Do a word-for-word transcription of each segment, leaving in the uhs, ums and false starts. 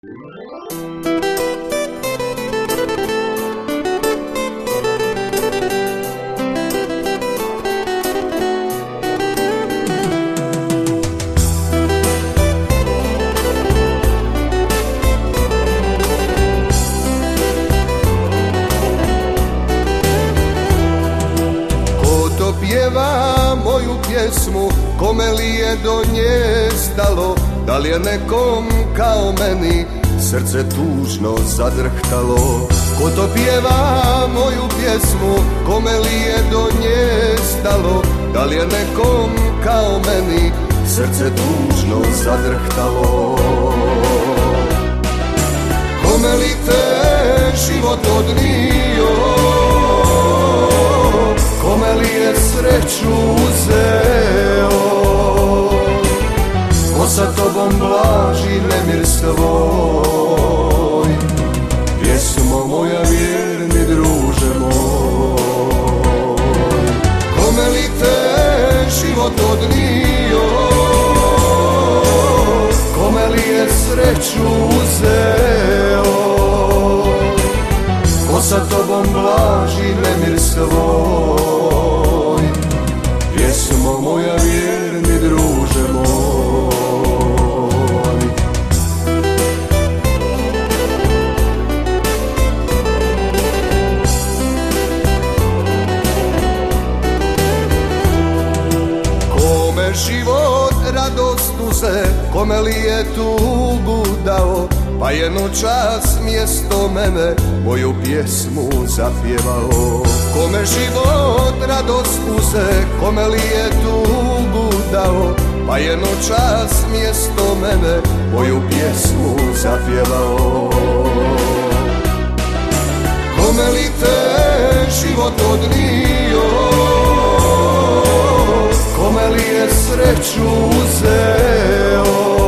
Pjeva moju pjesmu, kome li je do nje stalo, da li je nekom kao meni srce tužno zadrhtalo. Ko to pjeva moju pjesmu, kome li je do nje stalo, da li je nekom kao meni srce tužno zadrhtalo. Kome li te život odnio, kome li je sreću uzeo, ko sa tobom blaži nemir svoj, pjesmo moja vjerni druže moj. Kome li te život odnio, kome li je sreću uzeo, ko sa tobom blaži nemir svoj, pjesmo moja vjerni druže moj. Kome život radost uze, kome li je tugu dao, pa je noćas mjesto mene moju pjesmu zapjevao. Kome život radost uze, kome li je tugu dao, pa je noćas mjesto mene moju pjesmu zapjevao. Kome li te život odnio, kome li je sreću uzeo,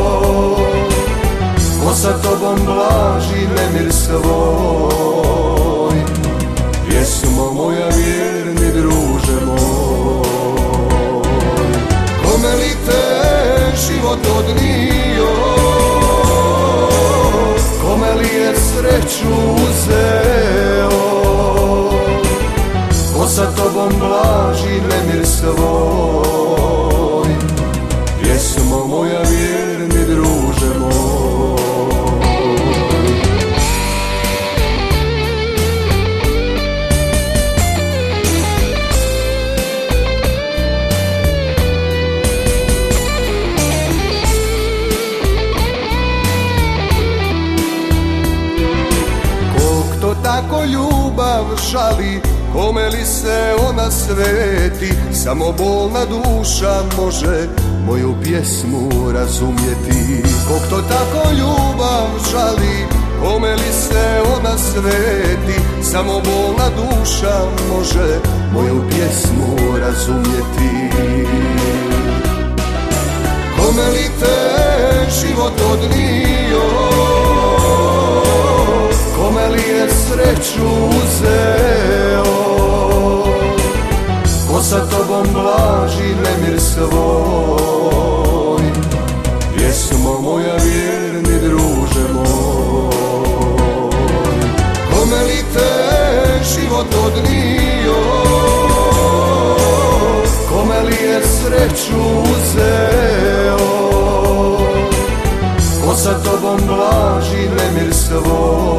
ko sa tobom blaži nemir svoj, pjesmo moja vjerni druže moj. Kome li te život odnio, kome li je sreću uzeo, ko sa tobom blaži nemir svoj, pjesmo moja vjerni druže moj. Tako ljubav žali, kome li se ona sveti, samo bolna duša može moju pjesmu razumjeti. Kog to tako ljubav žali, kome li se ona sveti, samo bolna duša može moju pjesmu razumjeti. Kome li te život odnio, kome li je sreću uzeo, ko sa tobom blaži nemir svoj, pjesmo moja vjerni druže moj. Kome li te život odnio, kome li je sreću uzeo, ko sa tobom blaži nemir svoj,